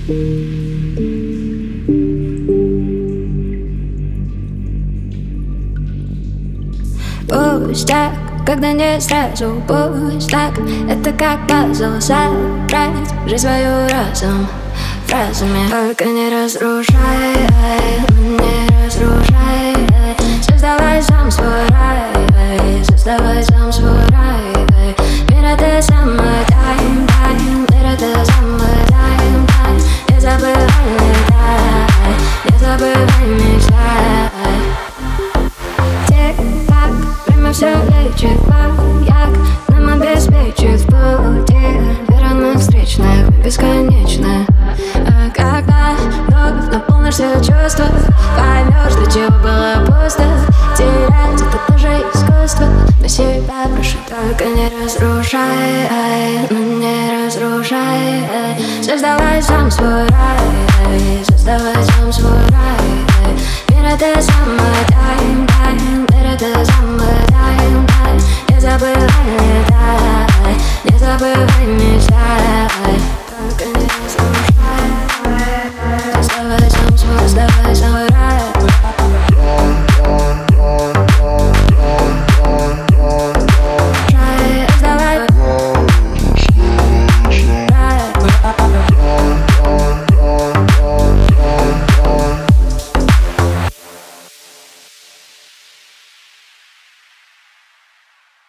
Пусть так, когда не сразу, пусть так. Это как пазл, собрать жизнь свою разом фразами. Только не разрушай, не разрушай. Создавай сам свой рай, создавай сам свой рай. Мир это самый тайм, мир это самый тайм. Не забывай мечтай, не забывай мечтай. Тик-так, время все лечит, маяк нам обеспечит пути. Вера на встречных, бесконечная. А когда вновь наполнишься чувством, поймешь, для чего было пусто. Терять это тоже искусство. На себя прошу, только не разрушай, ну не разрушай. Создавай сам свой рай, создавай сам свой рай. Мир это самый тайм.